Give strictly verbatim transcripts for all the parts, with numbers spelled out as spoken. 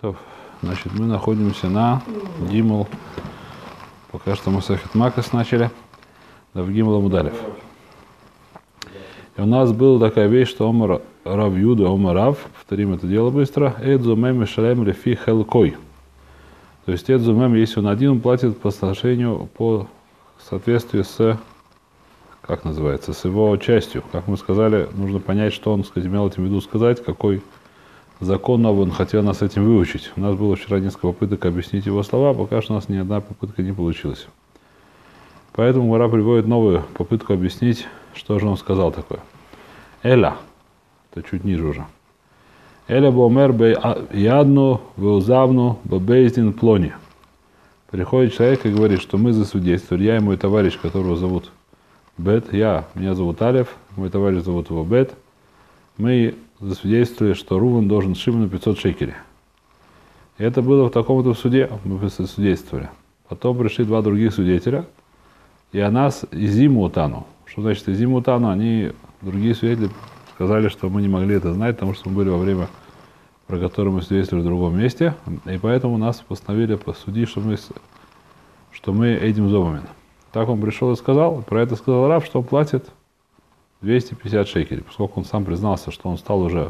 То, значит, мы находимся на Гимл. Пока что мы Сахет Макас начали. Да, в Гимл Амудалев. И у нас была такая вещь, что Омар Рав Юда, Омар Рав, повторим это дело быстро, Эдзу Мем и Шалем Лефи Хелкой. То есть Эдзу Мем, если он один, он платит по соотношению, по соответствию с, как называется, с его частью. Как мы сказали, нужно понять, что он, сказать, имел этим в виду сказать, какой закон новый он хотел нас этим выучить. У нас было вчера несколько попыток объяснить его слова, пока что у нас ни одна попытка не получилась. Поэтому Мара приводит новую попытку объяснить, что же он сказал такое. Эля, это чуть ниже уже. Эля бомер бе ядну веузавну бабейздин плони. Приходит человек и говорит, что мы засвидетельствовали, я и мой товарищ, которого зовут Бет, я, меня зовут Алев, мой товарищ зовут его Бет, мы засвидетельствовали, что Рувен должен Шимону пятьсот шекелей. И это было в таком-то суде, мы засвидетельствовали. Потом пришли два других свидетеля, и о нас Изиму Утану. Что значит Изиму Утану? Они, другие свидетели, сказали, что мы не могли это знать, потому что мы были во время, про которое мы свидетельствовали в другом месте, и поэтому нас постановили посудить, что мы, что мы Эдим Зомамин. Так он пришел и сказал, про это сказал Рав, что он платит двести пятьдесят шекелей, поскольку он сам признался, что он стал уже,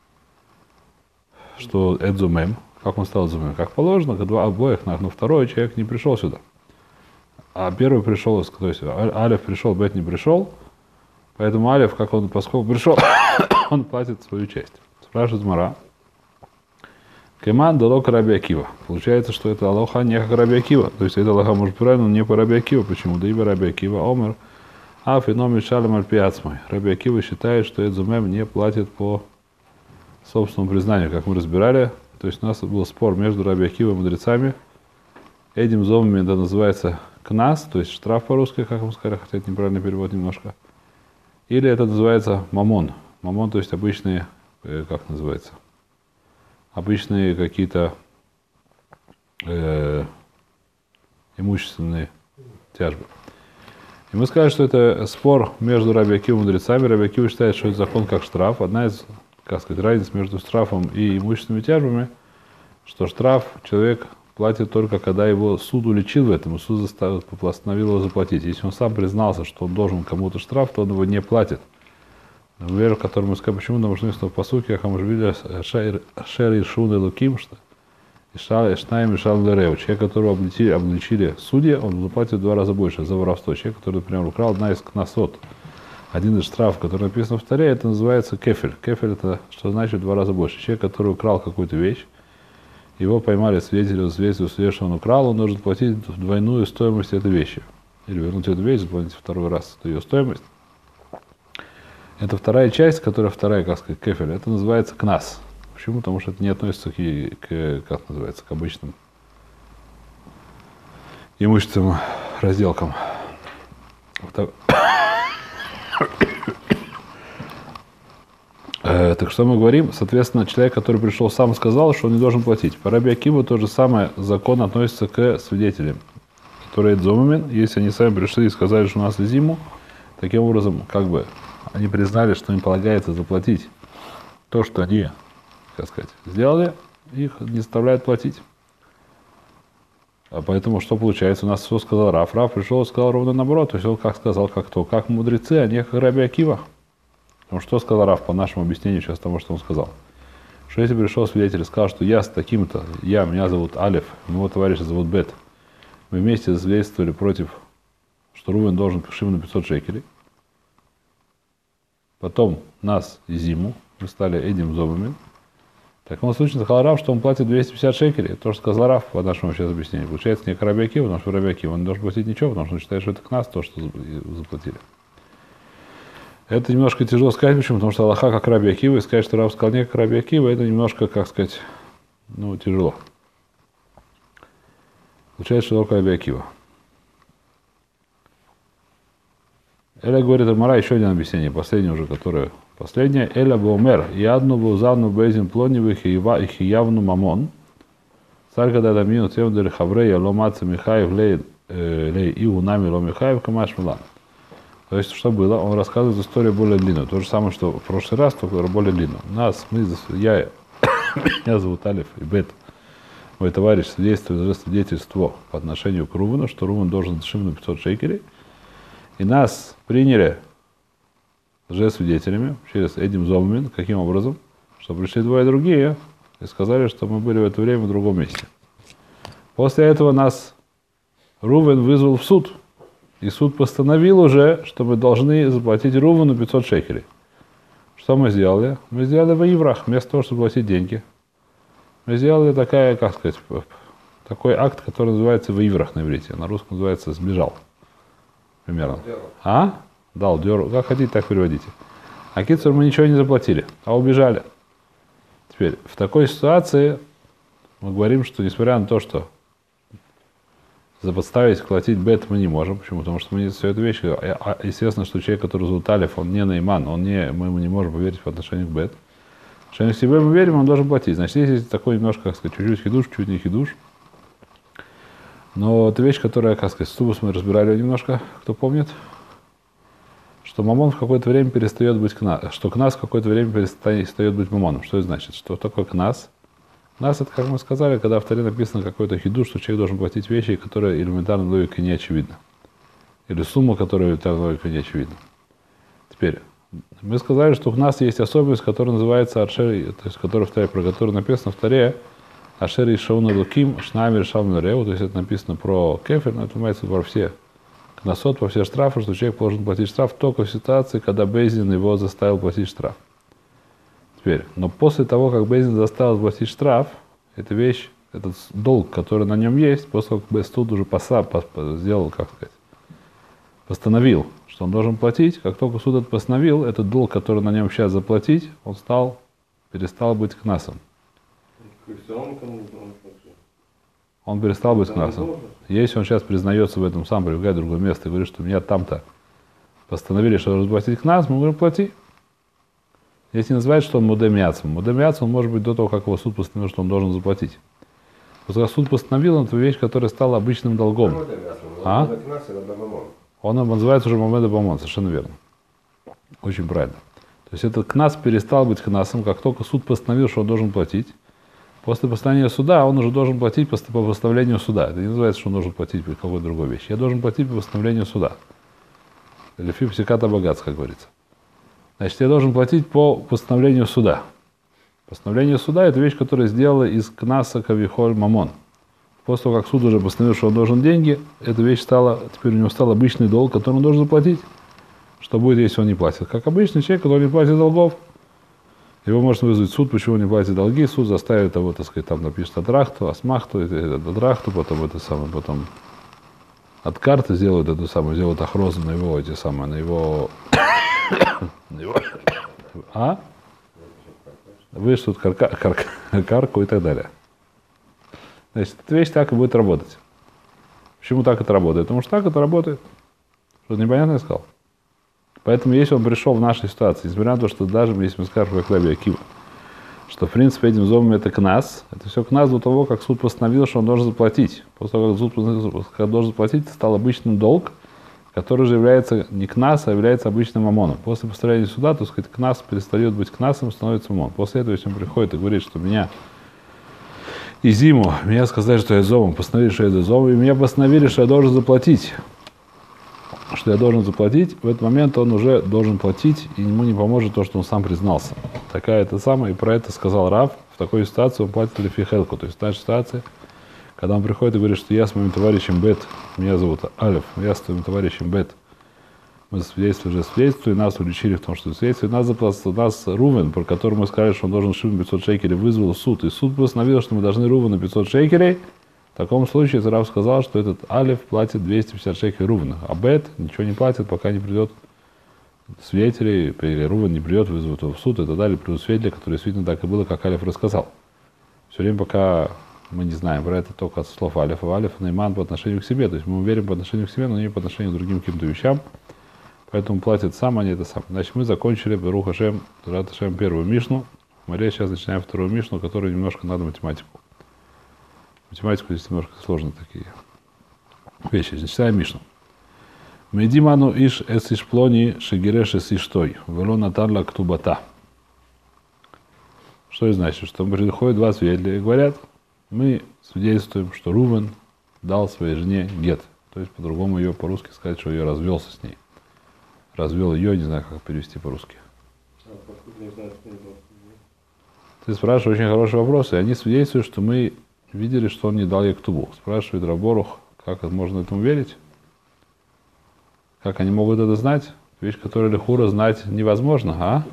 что Эдзумем, как он стал Эдзумем, как положено, два обоих, но второй человек не пришел сюда. А первый пришел, то есть Алев пришел, Бет не пришел, поэтому Алев, как он, поскольку пришел, он платит свою часть. Спрашивает Мара. Кеман дало Раби Акива. Получается, что это Алоха не как Раби Акива. То есть это Алоха может правильно, но не по Раби Акива. Почему? Да ибо Раби Акива Омер, а феномен Шалем Альпиацмой. Раби Акива считает, что Эдзумем не платит по собственному признанию, как мы разбирали. То есть у нас был спор между Раби Акивой и мудрецами. Эдим Зомами это называется кнас, то есть штраф по-русски, как мы сказали, хотя это неправильный перевод немножко. Или это называется мамон. Мамон, то есть обычные, как называется, обычные какие-то э, имущественные тяжбы. И мы сказали, что это спор между Раби Акивой и мудрецами. Раби Акива считает, что это закон как штраф. Одна из, как сказать, разниц между штрафом и имущественными тяжбами, что штраф человек платит только, когда его суд уличил в этом, и суд заставил, постановил его заплатить. Если он сам признался, что он должен кому-то штраф, то он его не платит. Например, в котором мы сказали, почему нам нужны в посуке, а мы же видели Шер и Шун и Луким, что Ишнаем и Шал Лереу. Человек, которого обличили, обличили судьи, он заплатит в два раза больше за воровство. Человек, который, например, украл одна из кнасот, один из штрафов, который написан в Торе, это называется кефель. Кефель это что значит в два раза больше. Человек, который украл какую-то вещь, его поймали свидетели, свидетели, что он украл, он должен платить двойную стоимость этой вещи. Или вернуть эту вещь, заплатить второй раз ее стоимость. Это вторая часть, которая вторая, как сказать, кефель, это называется кнас. Почему? Потому что это не относится к, к как называется, к обычным имущественным разделкам. Э, так что мы говорим? Соответственно, человек, который пришел, сам сказал, что он не должен платить. По Раби Акиву то же самое закон относится к свидетелям, которые Эдзомамин, если они сами пришли и сказали, что у нас Изиму, таким образом, как бы, они признали, что им полагается заплатить то, что они, как сказать, сделали, их не заставляют платить. А поэтому что получается? У нас все сказал Рав. Рав пришел и сказал ровно наоборот. То есть он как сказал, как то, как мудрецы, а не как Раби Акива. Потому что сказал Рав по нашему объяснению сейчас того, что он сказал? Что если пришел свидетель и сказал, что я с таким-то, я, меня зовут Алев, моего товарища зовут Бет, мы вместе засвидетельствовали против, что Рувен должен Шимону пятьсот шекелей. Потом нас Изиму, мы стали Эдим Зомами. В таком случае сказал Рав, что он платит двести пятьдесят шекелей. То, что сказал Рав по нашему сейчас объяснению. Получается не как Раби Акива, потому что Раби Акива он не должен платить ничего, потому что он считает, что это к нас то, что заплатили. Это немножко тяжело сказать, почему? Потому что Аллаха как Раби Акива, и сказать, что Рав сказал не как Раби Акива, это немножко, как сказать, ну, тяжело. Получается, что только Раби Акива. Эля говорит Амара, еще один объяснение, последнее уже, которое последнее. Эля бомер, ядну бузавну бейзин плонивых и явну мамон. Царь когда дамину тем дали хаврея ломаца Михаев лей и унами ло Михаев камаш милан. То есть, что было? Он рассказывает историю более длинную. То же самое, что в прошлый раз, только более длинную. Нас, мы, я, меня зовут Алиф и Бет. мой товарищ свидетельствует свидетельство по отношению к Рувену, что Рувен должен шивну пятьсот шекелей, и нас приняли лжесвидетелями через Эдим Зоммин, каким образом? Что пришли двое другие и сказали, что мы были в это время в другом месте. После этого нас Рувен вызвал в суд, и суд постановил уже, что мы должны заплатить Рувену пятьсот шекелей. Что мы сделали? Мы сделали воеврах, вместо того, чтобы платить деньги. Мы сделали такая, как сказать, такой акт, который называется воеврах на иврите. На русском называется «сбежал». Примерно. А? Дал дёру. Как хотите, так переводите. А кицур мы ничего не заплатили, а убежали. Теперь, в такой ситуации мы говорим, что несмотря на то, что заподставить платить бет мы не можем. Почему? Потому что мы все эту вещь, естественно, что человек, который зовут Алиф, он не наиман, он не, мы ему не можем поверить по отношению к бет. По отношению к себе мы верим, он должен платить. Значит, есть такой немножко, как сказать, чуть-чуть хидуш, чуть не хидуш. Но это вещь, которая, как сказать, Субус мы разбирали немножко, кто помнит, что мамон в какое-то время перестает быть кнас, что кнас в какое-то время перестает быть мамоном. Что это значит? Что такое кнас? Кнас, это, как мы сказали, когда в Торе написано какой-то хидуш, что человек должен платить вещи, которые элементарной логикой не очевидны. Или сумма, которая элементарной логикой не очевидна. Теперь, мы сказали, что у нас есть особенность, которая называется Аршер, то есть которая в Торе, про которую написано в Торе Ашер и Шауна Луким, Шнамир Шамна Реу, то есть это написано про кефир, но это называется про все кнасот, по все штрафы, что человек должен платить штраф только в ситуации, когда Бейзин его заставил платить штраф. Теперь, но после того, как Бейзин заставил платить штраф, эта вещь, этот долг, который на нем есть, после того, как суд уже поса, пос, сделал, как сказать, постановил, что он должен платить, как только суд это постановил, этот долг, который на нем сейчас заплатить, он стал, перестал быть кнасом. Он перестал быть кнасом. Если он сейчас признается в этом, сам прибегает в другое место и говорит, что меня там-то постановили, что должен платить кнас, мы говорим, плати. Если называют, что он мудемиацем. Мудемиацем он может быть до того, как его суд постановил, что он должен заплатить. После того, суд постановил, он эту вещь, которая стала обычным долгом. А? Он называется уже мамеда бамон, совершенно верно. Очень правильно. То есть этот кнас перестал быть кнасом, как только суд постановил, что он должен платить. После постановления суда он уже должен платить по постановлению суда. Это не называется, что он должен платить по какой-то другой вещи. Я должен платить по постановлению суда. Или фипсиката богатства, как говорится. Значит, я должен платить по постановлению суда. Постановление суда – это вещь, которая сделала из кнаса кавихоль мамон. После того, как суд уже постановил, что он должен деньги, эта вещь стала, теперь у него стал обычный долг, который он должен заплатить. Что будет, если он не платит? Как обычный человек, который не платит долгов, его можно вызвать в суд, почему он не платит долги, суд заставит его, так сказать, там напишет адрахту, асмахту, адрахту, потом это самое, потом от карты сделают эту самую, сделают охрозу на его, эти самые, на его, на его, а? Вышлют карка, карка, карку и так далее. Значит, эта вещь так и будет работать. Почему так это работает? Потому что так это работает. Что-то непонятно я сказал? Поэтому, если он пришел в нашей ситуации, несмотря на то, что даже если мы скажем, как Раби Акива, что, в принципе, этим зомом это кнас, это все кнас до того, как суд постановил, что он должен заплатить. После того, как суд постановил, что он должен заплатить, стал обычным долг, который же является не кнас, а является обычным мамоном. После постановления суда, то сказать, кнас перестает быть кнасом, становится мамон. После этого, если он приходит и говорит, что меня и зиму, меня сказали, что я зомом, постановили, что я зомом, и меня постановили, что я должен заплатить. Что я должен заплатить, в этот момент он уже должен платить, и ему не поможет то, что он сам признался. Такая это самая, и про это сказал Рав, в такой ситуации он платит лефихелку. То есть в нашей ситуации, когда он приходит и говорит, что я с моим товарищем Бет, меня зовут Алиф, я с твоим товарищем Бет, мы свидетельствовали уже свидетельство, и нас уличили в том, что свидетельство, и нас заплатил, нас Рувен, про который мы сказали, что он должен шивнуть пятьсот шекелей, вызвал суд, и суд постановил, что мы должны Рувену пятьсот шекелей. В таком случае Рав сказал, что этот Алиф платит двести пятьдесят шекелей Рувена, а Бет ничего не платит, пока не придет свидетели, или Рувен не придет, вызовут его в суд и так далее, придут свидетели, которые действительно так и было, как Алиф рассказал. Все время, пока мы не знаем про это только от слов Алифа, Алиф Нейман по отношению к себе, то есть мы верим по отношению к себе, но не по отношению к другим каким-то вещам, поэтому платит сам, а не это сам. Значит, мы закончили Барух Ашем, Рат Ашем первую Мишну, мы сейчас начинаем вторую Мишну, которую немножко надо математику. Математику здесь немножко сложные такие вещи. Читаем Мишну. Медиману иш эс ишплони шигереш эс иштой. Вело натарла ктубата. Что это значит? Что приходят два свидетеля и говорят, мы свидетельствуем, что Рувен дал своей жене гет. То есть, по-другому ее по-русски сказать, что ее развелся с ней. Развел ее, не знаю, как перевести по-русски. Ты спрашиваешь очень хороший вопрос, и они свидетельствуют, что мы видели, что он не дал ей ктубу. Спрашивает Рав Борух, как можно этому верить? Как они могут это знать? Вещь, которую лихура знать невозможно, а?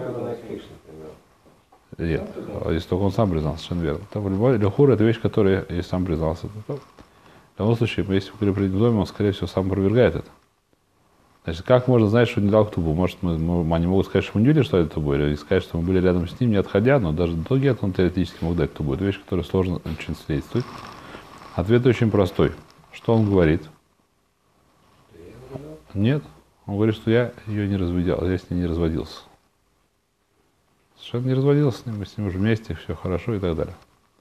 Нет, если только он сам признался, совершенно верно. То, любой, лихура — это вещь, которая, если сам признался, то, в любом случае, если мы говорим в доме, он, скорее всего, сам опровергает это. Значит, как можно знать, что не дал ктубу? Может, мы, мы, они могут сказать, что мы не видели, что это ктубу, или сказать, что мы были рядом с ним, не отходя, но даже до гет он теоретически мог дать ктубу. Это вещь, которая сложно очень свидетельствует. Ответ очень простой. Что он говорит? Нет. Он говорит, что я ее не разводил, я с ней не разводился. Совершенно не разводился с ним, мы с ним уже вместе, все хорошо и так далее.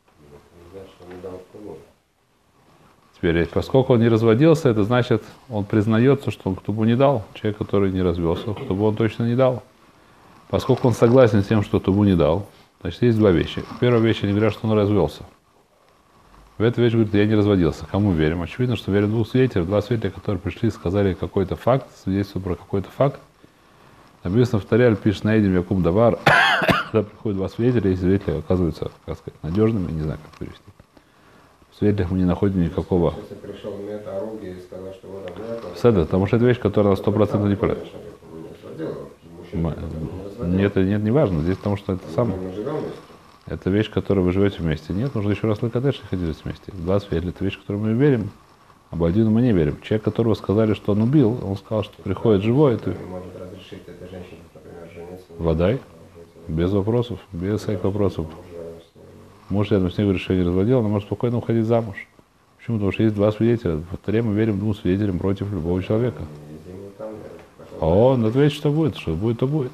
Теперь, поскольку он не разводился, это значит, он признается, что он ктубу не дал. Человек, который не развелся, ктубу он точно не дал. Поскольку он согласен с тем, что ктубу не дал, значит, есть два вещи. Первая вещь, они говорят, что он развелся. В эту вещь говорит, я не разводился. Кому верим? Очевидно, что верим двух свидетелей. Два свидетеля, которые пришли и сказали какой-то факт, свидетельствуют про какой-то факт. Написано в Таре, пишет Наидим Якум Давар, когда приходят два свидетеля, и свидетели оказываются, как сказать, надежными, не знаю, как перевести. В свидетелях мы не находим никакого... Если пришел метаруги и сказал, что вот обратно... Седа, потому что это вещь, которая на сто процентов не полезна. Нет, нет, не важно. Здесь потому что это самое. Это вещь, в которой вы живете вместе. Нет, нужно еще раз лакадеш и ходить вместе. Два свидетеля, это вещь, в которую мы верим, а об один мы не верим. Человек, которого сказали, что он убил, он сказал, что приходит живой. Это... Может разрешить этой женщине, например, жениться? Водай. Без вопросов, без всяких вопросов. Муж рядом с ней говорит, что я не разводил, она может спокойно уходить замуж. Почему? Потому что есть два свидетеля. В Таре мы верим двум свидетелям против любого человека. А он ответит, что будет, что будет, то будет.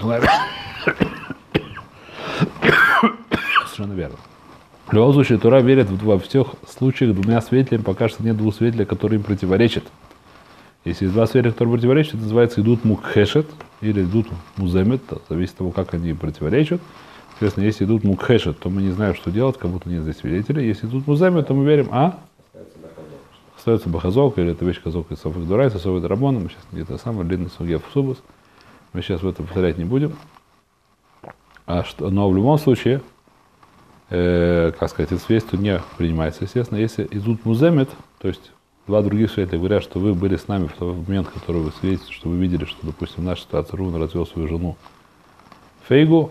Совершенно верно. В любом случае, Тора верит во всех случаях двумя свидетелями, пока что нет двух свидетелей, которые им противоречат. Если есть два свидетеля, которые противоречат, это называется идут мукхешет или идут муземет, зависит от того, как они противоречат. Соответственно, если идут мукхешет, то мы не знаем, что делать, как будто нет здесь свидетелей. Если идут муземет, то мы верим, а? Остается бахазок, или это вещь казок из Софик Дурайса, Софик Драбона, мы сейчас где-то самое длинный Сугев Субус. Мы сейчас в это повторять не будем. А что, но в любом случае, э, как сказать, это свидетельство не принимается, естественно. Если идут муземет, то есть два других свидетеля говорят, что вы были с нами в тот момент, который вы свидетельствуете, что вы видели, что, допустим, в нашей ситуации Рувен развел свою жену Фейгу,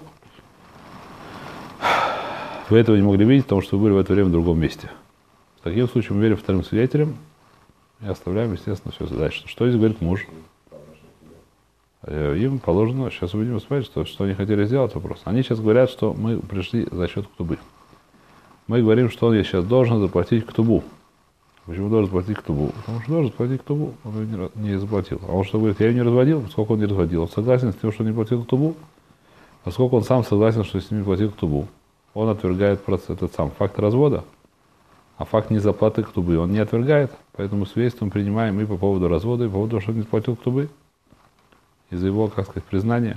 вы этого не могли видеть, потому что вы были в это время в другом месте. В таким случаем мы верим вторым свидетелям и оставляем, естественно, все дальше. Что здесь говорит муж? Им положено, сейчас увидим, смотреть, что, что они хотели сделать, вопрос. Они сейчас говорят, что мы пришли за счет ктубы. Мы говорим, что он сейчас должен заплатить ктубу. Почему должен заплатить ктубу? Потому что должен заплатить ктубу, он ее не, не заплатил. А он что говорит, я ее не разводил, поскольку он не разводил. Он согласен с тем, что не платил ктубу, поскольку он сам согласен, что с ним не платил ктубу. Он отвергает процесс, этот сам факт развода, а факт незаплаты ктубы он не отвергает, поэтому свидетельством принимаем и по поводу развода, и по поводу того, что он не платил ктубы, из-за его, как сказать, признания.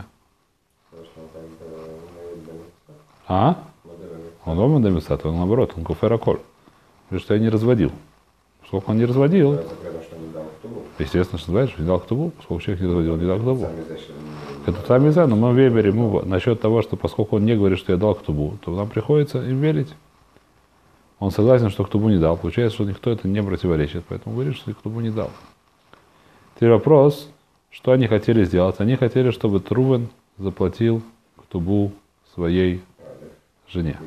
А? Он дома домисат, он наоборот, он куфераколь. Говорит, что я не разводил. Поскольку он не разводил, естественно, что знаешь, не дал ктубу, поскольку человек не разводил, он не дал ктубу. Это сами знают, но мы верим ему насчет того, что поскольку он не говорит, что я дал ктубу, то нам приходится им верить. Он согласен, что ктубу не дал. Получается, что никто это не противоречит, поэтому говорит, что ктубу не дал. Теперь вопрос, что они хотели сделать? Они хотели, чтобы Рувен заплатил ктубу своей жене.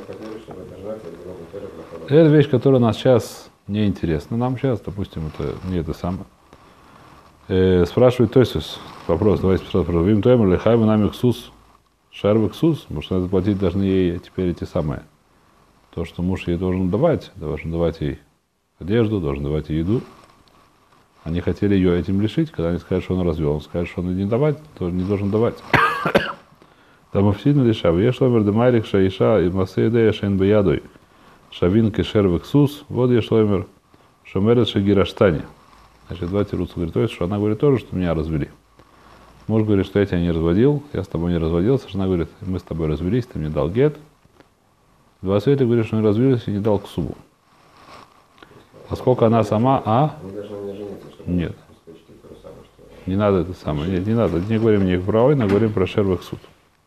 Это вещь, которая нас сейчас не интересна. Нам сейчас, допустим, это не это самое. Э, спрашивает Тойсус, вопрос, давайте спросим, Вим Тоймер, Лехайва нами Ксус, Шарвы Ксус, потому что заплатить должны ей теперь эти самые. То, что муж ей должен давать, должен давать ей одежду, должен давать ей еду. Они хотели ее этим лишить, когда они скажут, что он развел. Он скажет, что он не давать, то не должен давать. Там офсидно лишав. Я шломер демайрик шаиша и масеидея шейн беядой. Шавин кешер вексус. Вот я шломер шомерет шагираштани. Значит, два тируца говорит, то есть, что она говорит тоже, что меня развели. Муж говорит, что я тебя не разводил, я с тобой не разводился. Жена говорит, мы с тобой развелись, ты мне дал гет. Два света говорит, что он развелся и не дал ксубу. Поскольку она сама, а? Не должна не жениться, чтобы Нет. сказать, что это то самое, что... Не надо это самое. Нет, не надо. Не говорим ни про ойна, говорим про шервых суд.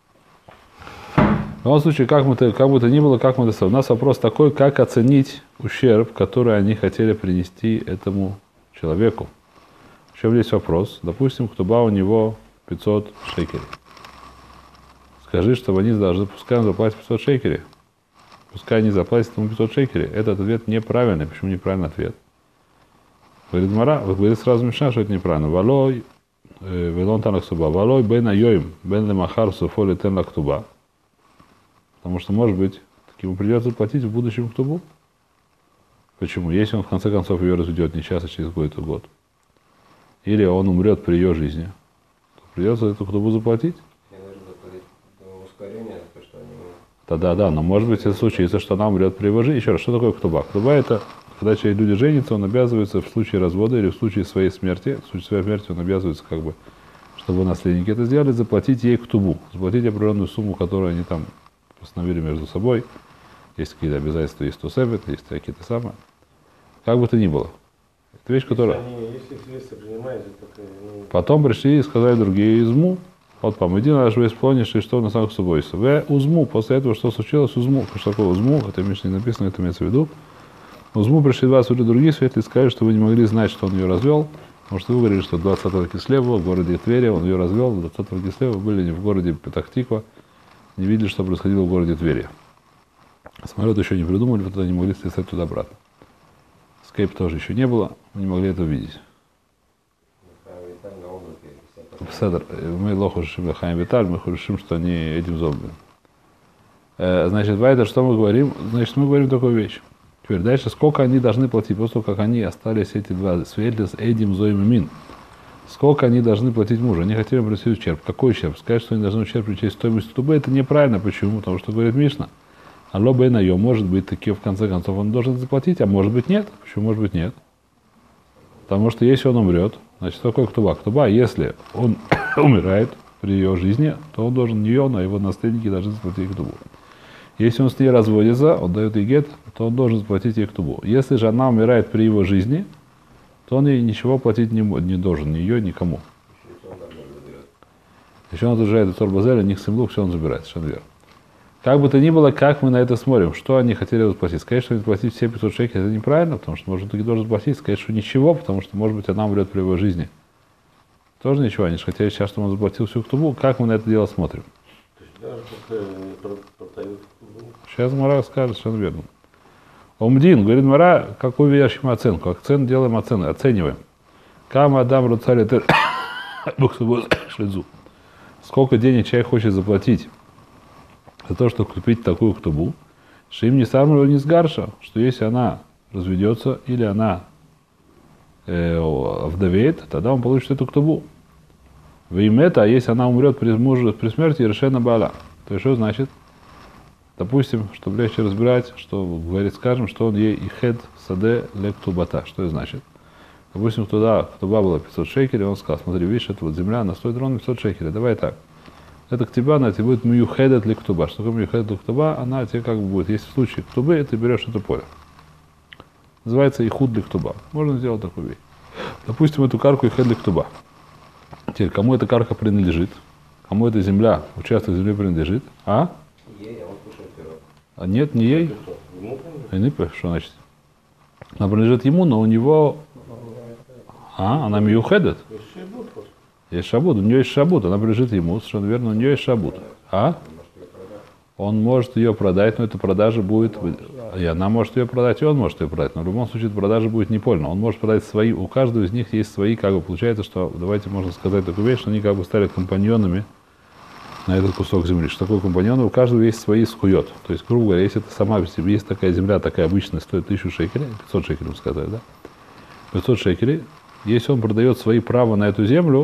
В любом случае, как, мы -то, как бы то ни было, как мы это... У нас вопрос такой, как оценить ущерб, который они хотели принести этому человеку. В чем здесь вопрос? Допустим, ктуба у него пятьсот шекелей. Скажи, чтобы они должны, пускай он заплатит пятьсот шекелей. Пускай они заплатят ему пятьсот шекелей. Этот ответ неправильный. Почему неправильный ответ? Говорит Мара, говорит сразу Мишна, что это неправильно. Валой, велон тан лактуба. Валой бен айоим, бен лемахар суфо летен лактуба. Потому что, может быть, ему придется платить в будущем ктубу. Почему? Если он в конце концов ее разведет не сейчас, а через какой-то год. Или он умрет при ее жизни, то придется эту ктубу заплатить. Я должен заплатить до ускорения, то, что они... Да, да, но может быть это случится, что она умрет при его жизни. Еще раз, что такое ктуба? Ктуба это, когда люди женятся, он обязывается в случае развода или в случае своей смерти, в случае своей смерти он обязывается, как бы, чтобы наследники это сделали, заплатить ей ктубу, заплатить определенную сумму, которую они там постановили между собой. Есть какие-то обязательства, есть тусевет, есть какие-то самые. Как бы то ни было. Это вещь, которая... Если инвестор занимается, то... Потом пришли и сказали другие изму. Вот помоги наш вы исполнишь, и что на самых собой. В узму. После этого что случилось? Узму. Что такое узму? Это в Мишне не написано, это имеется в виду. Узму пришли два уже другие светлые и сказали, что вы не могли знать, что он ее развел. Потому что вы говорили, что двадцатого Кислева в городе Твери он ее развел. двадцатого Кислева были не в городе Петах-Тиква. Не видели, что происходило в городе Твери. Самолет еще не придумали, вот тогда не могли слетать туда-обратно. Скейп тоже еще не было, мы не могли это увидеть. Седр, мы лоху решим лахаем виталь, мы решим, что они этим зомби. Значит, Вайдер, что мы говорим? Значит, мы говорим такую вещь. Теперь дальше, сколько они должны платить, после того, как они остались эти два свидетеля с Эдим Зоим и Мин. Сколько они должны платить мужу? Они хотели принести ущерб. Какой ущерб? Сказать, что они должны ущерб причесть стоимость тубы, это неправильно. Почему? Потому что говорит Мишна. Алло бен айо, может быть, таки в конце концов он должен заплатить, а может быть нет. Почему может быть нет? Потому что если он умрет, значит, такой ктуба. Ктуба, если он умирает при ее жизни, то он должен не он, а его наследники должны заплатить ктубу. Если он с ней разводится, он дает ей гет, то он должен заплатить ей ктубу. Если же она умирает при его жизни, то он ей ничего платить не, не должен, ни ее, никому. Если он отражает Торбазеля, них симлук, все он забирает, совершенно верно. Как бы то ни было, как мы на это смотрим, что они хотели заплатить. Сказать, что они платить все пятьсот шекелей, это неправильно, потому что, может, он должен платить. Сказать, что ничего, потому что, может быть, она умрет при его жизни. Тоже ничего, они же хотели сейчас, чтобы он заплатил всю ктубу. Как мы на это дело смотрим? Сейчас Мара скажет, совершенно верно. Омдин, говорит Мара, какую вещь мы оценку? Акцент делаем оцены, оцениваем. Кама Адам Руцали Шлизу. Сколько денег человек хочет заплатить за то, чтобы купить такую ктубу, что им не сарму не сгарша, что если она разведется или она э, вдовеет, тогда он получит эту ктубу. В им это, а если она умрет при, муже, при смерти, решена бала. То есть что значит? Допустим, чтобы легче разбирать, что говорит, скажем, что он ей ихед саде лектубата. Что это значит? Допустим, туда ктуба была пятьсот шекелей, он сказал, смотри, видишь, это вот земля, она стоит ровно пятьсот шекелей, давай так. Это к тебе, она тебе будет мюхедет ли ктуба. Что такое мюхедет ли ктуба? Она тебе как бы будет. Если в случае ктубы, ты берешь это поле. Называется ихуд ли ктуба. Можно сделать такую вещь. Допустим, эту карку ихед ли ктуба. Теперь, кому эта карка принадлежит? Кому эта земля, участок земли принадлежит? А? Ей, а он кушает пирог. А нет, не ей. Что значит? Она принадлежит ему, но у него... А, она мюхедет. Есть шабут, у нее есть шабут, она принадлежит ему, совершенно верно, у нее есть шабут. А? Он может ее продать, но эта продажа будет... И она может ее продать, и он может ее продать. Но в любом случае, эта продажа будет непольна. Он может продать свои, у каждого из них есть свои, как бы получается, что, давайте можно сказать такую вещь, что они как бы стали компаньонами на этот кусок земли. Что такое компаньоны? У каждого есть свои скует. То есть, грубо говоря, если это сама, есть такая земля, такая обычная, стоит тысячу шекелей, пятьсот шекелей, сказали, да? пятьсот шекелей. Если он продает свои права на эту землю,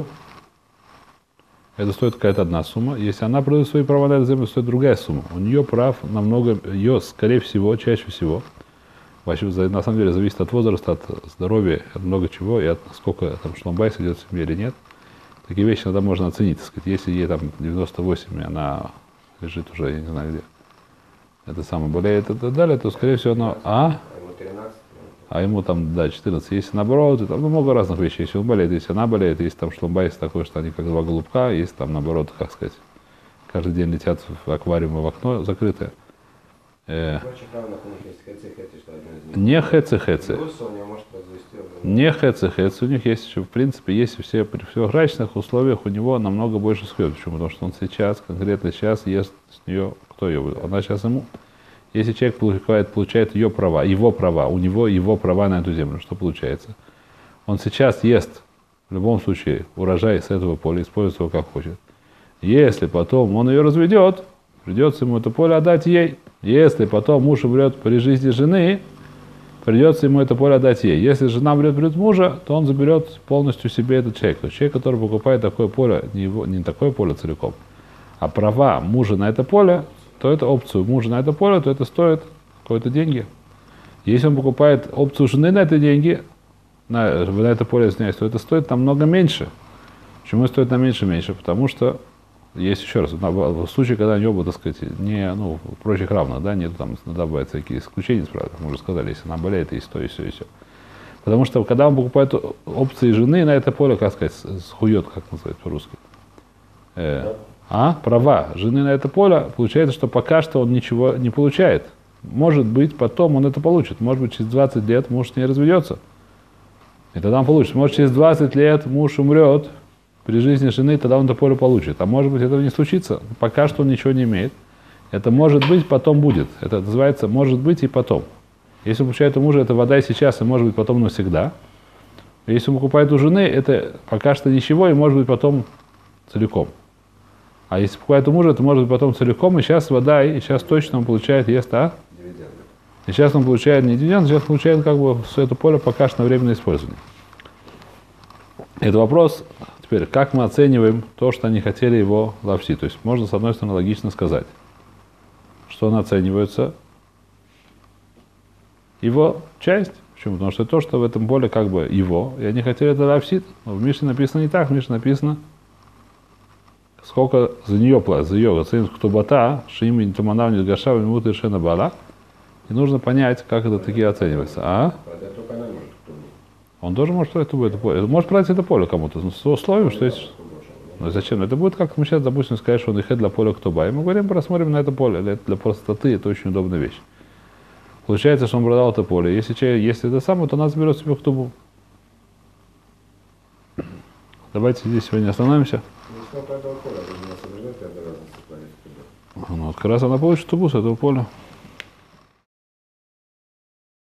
это стоит какая-то одна сумма. Если она продает свои права на эту землю, стоит другая сумма. У нее прав намного, ее, скорее всего, чаще всего, вообще, на самом деле, зависит от возраста, от здоровья, от много чего, и от сколько там шломбайс идет в семье или нет. Такие вещи иногда можно оценить. Так сказать, если ей там девяносто восемь, и она лежит уже, я не знаю где, это самое болеет и так далее, то, скорее всего, оно, а? А ему тринадцать. А ему там, да, четырнадцать. Если наоборот, там ну, много разных вещей. Если он болеет, если она болеет, если там шлумбайс такой, что они как два голубка, если там наоборот, как сказать, каждый день летят в аквариум и в окно закрытое. Э, В прочих равных у них есть хэци-хэци, что один из них. не хэци-хэци. Плюс он не может произвести уже. Не хэци-хэци. У них есть еще, в принципе, есть все, при всех брачных условиях у него намного больше схвет. Почему? Потому что он сейчас, конкретно сейчас ест с нее, кто ее, она сейчас ему. Если человек получает, получает ее права, его права, у него его права на эту землю, что получается? Он сейчас ест, в любом случае, урожай с этого поля, использует его как хочет. Если потом он ее разведет, придется ему это поле отдать ей. Если потом муж умрет при жизни жены, придется ему это поле отдать ей. Если жена умрет при мужа, то он заберет полностью себе этот человек. То есть человек, который покупает такое поле, не, его, не такое поле целиком, а права мужа на это поле, то это опцию мужа на это поле, то это стоит какие-то деньги. Если он покупает опцию жены на это деньги, на, на это поле, извиняюсь, то это стоит намного меньше. Почему стоит нам меньше меньше? Потому что есть еще раз, в случае, когда они оба, так сказать, не, ну, прочих равно, да, нет, там иногда бывают всякие исключения, правда, мы уже сказали, если она болеет, есть то, и все, и все. Потому что, когда он покупает опции жены, на это поле, как сказать, схует, как называется по-русски. Э, а права жены на это поле, получается, что пока что он ничего не получает. Может быть, потом он это получит. Может быть, через двадцать лет муж с ней разведется. И тогда он получит. Может, через двадцать лет муж умрет при жизни жены, тогда он это поле получит. А может быть, этого не случится. Пока что он ничего не имеет. Это может быть, потом будет. Это называется может быть и потом. Если он получает у мужа, это вода и сейчас, и может быть потом навсегда. Если он покупает у жены, это пока что ничего, и может быть потом целиком. А если покупает у мужа, это может быть потом целиком, и сейчас вода, и сейчас точно он получает, ест, а? Дивиденды. И сейчас он получает не дивиденд, сейчас он получает как бы все это поле пока что на временное использование. Это вопрос, теперь, как мы оцениваем то, что они хотели его лавси. То есть можно, с одной стороны, логично сказать, что он оценивается его часть. Почему? Потому что то, что в этом поле как бы его, и они хотели это лавсит. Но в Мишне написано не так, в Мишне написано, сколько за нее платят, за ее оценку ктубата, шими туманавни гашава муты шена бала. И нужно понять, как это такие оценивается. А? Это только она может ктубу. Он тоже может продать это поле. Может продать это поле кому-то, с условием, что есть. Но зачем? Это будет как мы сейчас, допустим, скажем, что он их для поля ктуба. И мы говорим, просмотрим на это поле. Для, для простоты это очень удобная вещь. Получается, что он продал это поле. Если, человек, если это самое, то нас берет себе ктубу. Давайте здесь сегодня остановимся. Ну, сколько этого поля, вы не освобождаете от обязанности платить ктубу? Ну, вот как раз она получит ктубу с этого поля.